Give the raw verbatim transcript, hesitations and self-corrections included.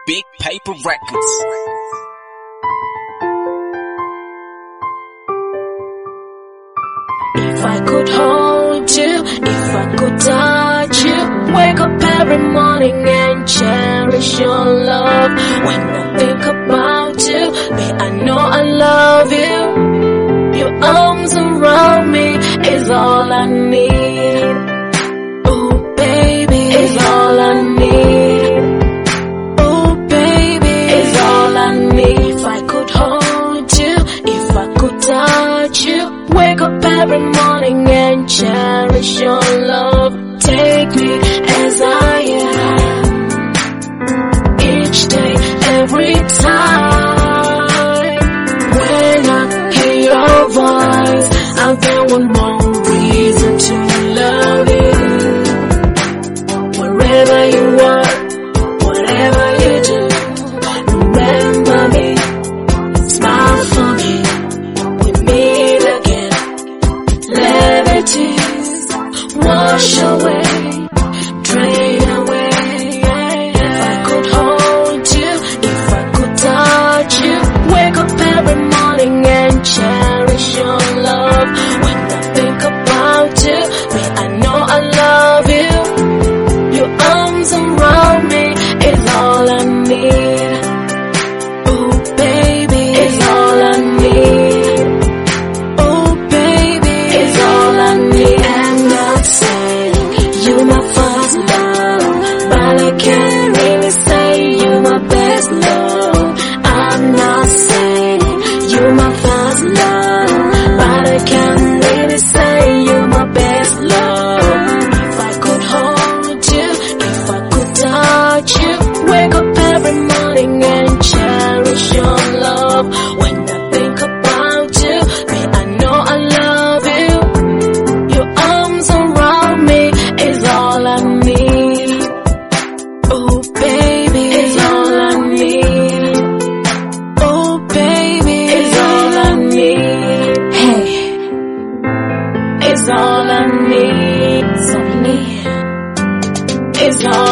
Big Paper Records. If I could hold you, if I could touch you, wake up every morning and cherish your love. When I think about you, babe, I know I love you. Your arms around me is all I need. Oh baby, is all I need. Oh baby, is all I need. If I could hold you, if I could touch you, wake up every morning and cherish your love. Take me as I am, each day, every time. When I hear your voice, I've got one more reason to love you. Wherever you are, whatever you do, remember me, smile for me. We meet again. Levities wash away, drain away. If I could hold you, if I could touch you, wake up every morning and cherish your love. When I think about you, babe, I know I love you. Your arms around me is all I need. Oh baby, is all I need. Oh baby, is all I need. I'm not saying you my first love, but I can't really say you my best love. I'm not saying you my first love, but I can't really say you my best love. If I could hold you, if I could touch you, wake up every morning and cherish your love. When I think about you, babe, I know I love you. Your arms around me is all I need. Oh baby, is all I need. Oh baby, is all I need. Hey, it's all I need. It's all I need. It's all